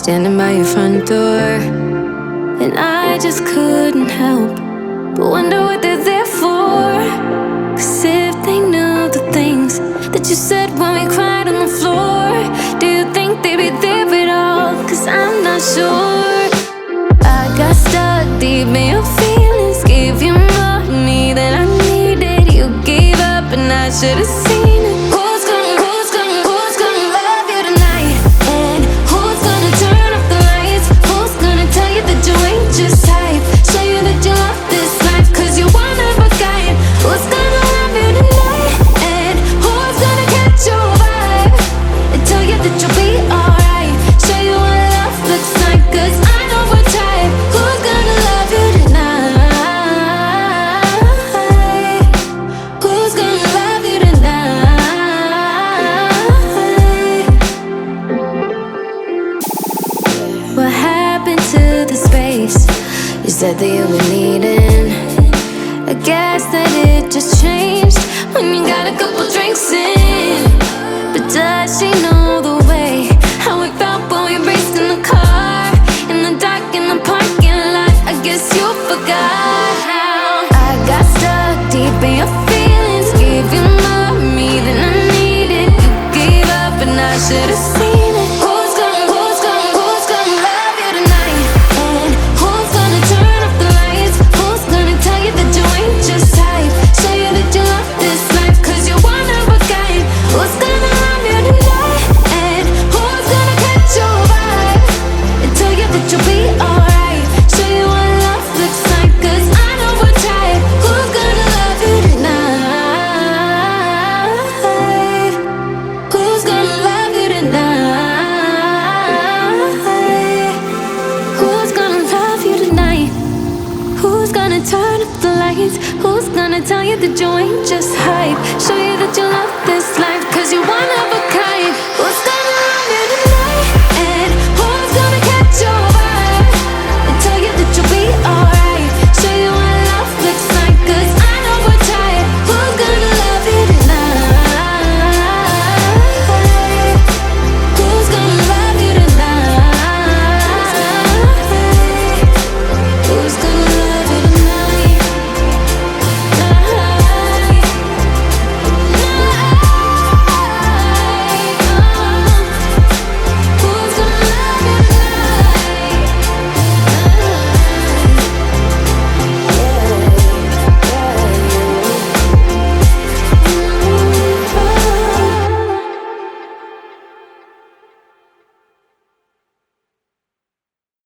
standing by your front door, and I just couldn't help but wonder what they're there for. 'Cause if they knew the things that you said when we cried on the floor, do you think they'd be there at all? 'Cause I'm not sure. I got stuck deep in your feelings, gave you money that I needed. You gave up and I should've seen it. Who's gonna love you tonight? And who's gonna turn off the lights? Who's gonna tell you that you ain't just hype? Show you that you love this life, 'cause you're one of a kind. Who's gonna love you tonight? And who's gonna catch your vibe and tell you that you'll be alright? Show you what love looks like, 'cause I know we're tired. Who's gonna love you tonight? Who's gonna love you tonight? What happened to the space you said that you were needing? I guess that it just changed when you got a couple drinks in. But does she know the way how it felt when we raced in the car, in the dark, in the parking lot? I guess you forgot how I got stuck deep in your feelings, gave you money that I needed. You gave up and I should've seen it. Who's gonna love you tonight? And who's gonna turn off the lights? Who's gonna tell you that you ain't just hype? Show you that you love this life, 'cause you're one of a kind. Who's gonna love you tonight? And who's gonna catch your vibe and tell you that you'll be alright? Show you what love looks like, 'cause I know we're tired. Who's gonna love you tonight? Who's gonna love you tonight? Who's gonna love you tonight? Who's gonna turn up the lights? Who's gonna tell you that you ain't just hype?